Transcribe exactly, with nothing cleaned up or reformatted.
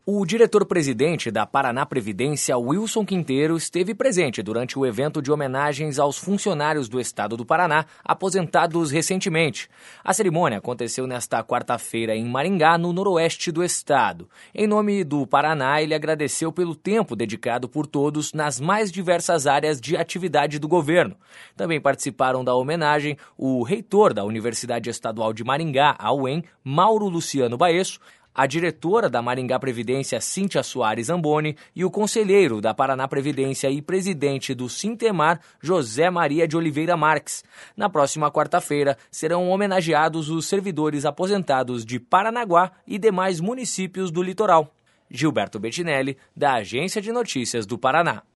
O diretor-presidente da Paraná Previdência, Wilson Quinteiro, esteve presente durante o evento de homenagens aos funcionários do estado do Paraná aposentados recentemente. A cerimônia aconteceu nesta quarta-feira em Maringá, no noroeste do estado. Em nome do Paraná, ele agradeceu pelo tempo dedicado por todos nas mais diversas áreas de atividade do governo. Também participaram da homenagem o reitor da Universidade Estadual de Maringá, a U E M, Mauro Luciano Baesso, a diretora da Maringá Previdência, Cíntia Soares Amboni, e o conselheiro da Paraná Previdência e presidente do Sintemar, José Maria de Oliveira Marques. Na próxima quarta-feira, serão homenageados os servidores aposentados de Paranaguá e demais municípios do litoral. Gilberto Bettinelli, da Agência de Notícias do Paraná.